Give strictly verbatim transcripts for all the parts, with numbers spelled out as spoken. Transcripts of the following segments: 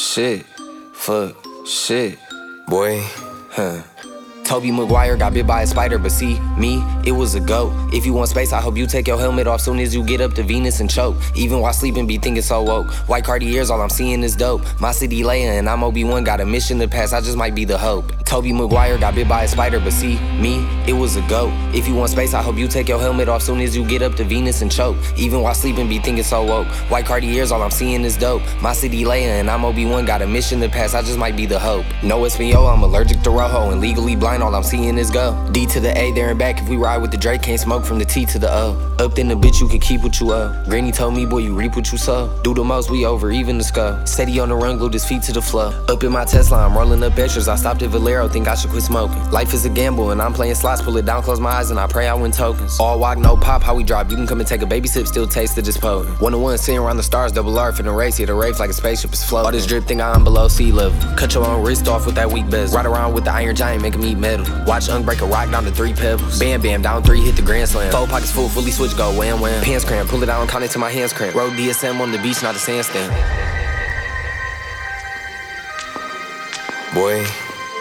shit, fuck, shit, boy, huh. Tobey Maguire got bit by a spider, but see, me, it was a goat. If you want space, I hope you take your helmet off soon as you get up to Venus and choke. Even while sleeping, be thinking so woke. White Cartiers, all I'm seeing is dope. My city Leia and I'm Obi-Wan, got a mission to pass, I just might be the hope. Tobey Maguire got bit by a spider, but see, me, it was a goat. If you want space, I hope you take your helmet off soon as you get up to Venus and choke. Even while sleeping, be thinking so woke. White Cartiers, all I'm seeing is dope. My city Leia and I'm Obi-Wan, got a mission to pass, I just might be the hope. No Espanol, I'm allergic to Rojo, and legally blind, all I'm seeing is go. D to the A, there and back, if we ride with the Drake, can't smoke from the T to the O. Up in the bitch, you can keep what you owe. Granny told me, boy, you reap what you sow. Do the most, we over, even the skull. Steady on the run, glued his feet to the floor. Up in my Tesla, I'm rolling up extras. I stopped at Valero, think I should quit smoking. Life is a gamble, and I'm playing slots. Pull it down, close my eyes, and I pray I win tokens. All walk, no pop, how we drop. You can come and take a baby sip, still taste it, just potent. One to one, sitting around the stars, double R, finna race. Hit a race like a spaceship is floating. All this drip, think I'm below sea level. Cut your own wrist off with that weak bezel. Ride around with the Iron Giant, make him eat metal. Watch Unk break a rock down to three pebbles. Bam, bam, down three, hit the grand slam. Four pockets full, fully switch, go wham, wham. Pants cramp, pull it out, count it till my hands cramp. Road D S M on the beach, not a sandstand. Boy.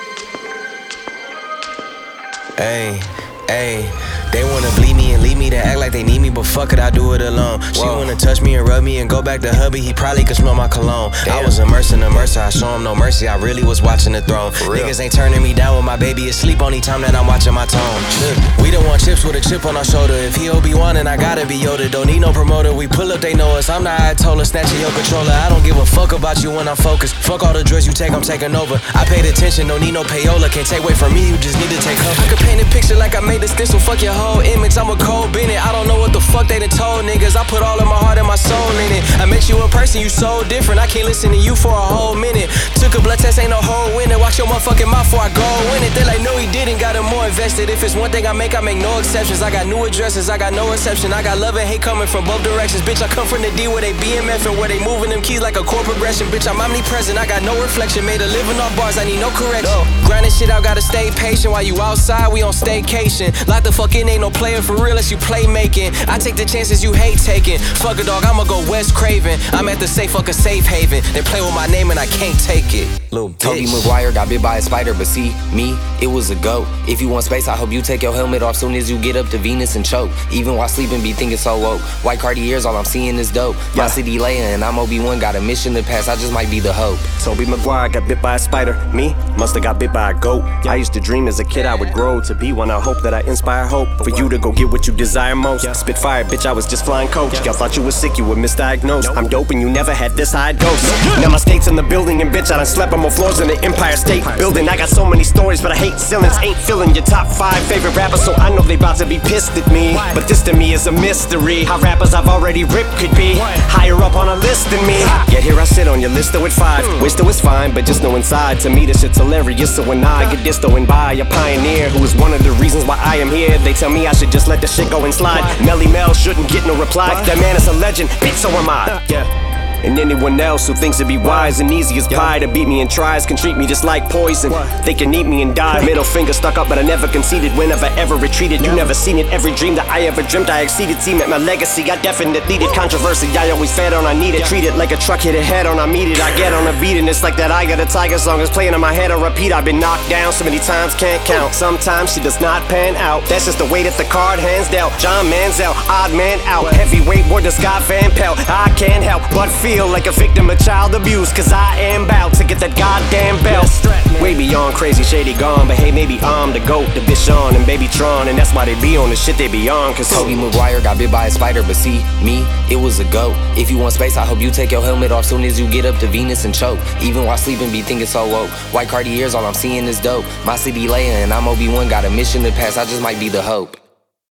Hey, hey. They wanna bleed me and leave me to act like they need me, but fuck it, I do it alone. She Whoa. wanna touch me and rub me and go back to hubby, he probably could smell my cologne. Damn. I was immersed in a mercy, I show him no mercy, I really was watching the throne. Niggas ain't turning me down when my baby is asleep on the time that I'm watching my tone. Look, we don't want chips with a chip on our shoulder. If he Obi-Wan and I gotta be Yoda, don't need no promoter, we pull up, they know us. I'm the Ayatollah, snatching your controller. I don't give a fuck about you when I'm focused. Fuck all the drugs you take, I'm taking over. I paid attention, don't need no payola, can't take away from me, you just need to take cover. I could paint a picture like I made a stencil, fuck your whole image, I'm a Cole Bennett. I don't know what the fuck they done told niggas. I put all of my heart and my soul in it. I met you in person, you so different. I can't listen to you for a whole minute. Took a blood test, ain't no whole winner. Watch your motherfucking mouth before I go win it. They like, no he didn't, got him more invested. If it's one thing I make, I make no exceptions. I got new addresses, I got no exception. I got love and hate coming from both directions. Bitch, I come from the D where they B M F and where they moving them keys like a chord progression. Bitch, I'm omnipresent, I got no reflection. Made a living off bars, I need no correction. No. Grinding shit out, gotta stay patient. While you outside, we on staycation. Lock the fuck in, ain't no player for real unless you playmaking. I take the chances you hate taking. Fuck a dog, I'ma go Wes Craven. I'm at the safe, fuck a safe haven. They play with my name and I can't take it. Little Tobey Maguire got bit by a spider, but see, me, it was a goat. If you want space, I hope you take your helmet off soon as you get up to Venus and choke. Even while sleeping, be thinking so woke. White Cartiers, all I'm seeing is dope. My yeah. city Leia and I'm Obi-Wan, got a mission to pass, I just might be the hope. Tobey Maguire got bit by a spider. Me, musta got bit by a goat. Yeah. I used to dream as a kid I would grow to be one. I hope that I inspire hope for you to go get what you desire most. Yeah. Spit fire, bitch, I was just flying coach. Y'all thought you was sick, you were misdiagnosed. Nope. I'm dope and you never had this high dose. Now my state's in the building and bitch, I done slept on more floors in the Empire State Building. I got so many stories, but I hate ceilings. Ain't feeling your top five favorite rappers, so I know they about to be pissed at me. But this to me is a mystery. How rappers I've already ripped could be higher up on a list than me. Yet here I sit on your list though at five. Wish though it's fine, but just know inside to me this shit's hilarious. So when I get dissed and by a pioneer who is one of the reasons why I am here, they tell me I should just let the shit go and slide. Melly Mel shouldn't get no reply. That man is a legend, bitch, so am I. Yeah. And anyone else who thinks it'd be wise and easy as pie to beat me and tries can treat me just like poison. They can eat me and die. Middle finger stuck up, but I never conceded. Whenever ever retreated, you never seen it. Every dream that I ever dreamt, I exceeded. See, met my legacy, I definitely needed controversy. I always fed on, I need it. Treat it like a truck hit a head on, I meet it. I get on a beat and it's like that I Got a Tiger song is playing in my head on repeat. I've been knocked down so many times, can't count. Sometimes she does not pan out. That's just the way that the card hands dealt. John Manziel, odd man out. Heavyweight war to Scott Van Pelt. I can't help but feel like a victim of child abuse, cause I am bout to get that goddamn belt. Way beyond crazy, shady gone, but hey, maybe I'm the GOAT, the Bichon and Baby Tron, and that's why they be on the shit they be on. Cause Tobey Maguire got bit by a spider, but see, me, it was a goat. If you want space, I hope you take your helmet off soon as you get up to Venus and choke. Even while sleeping, be thinking so woke. White Cartiers, all I'm seeing is dope. My city Leia and I'm Obi-Wan, got a mission to pass, I just might be the hope.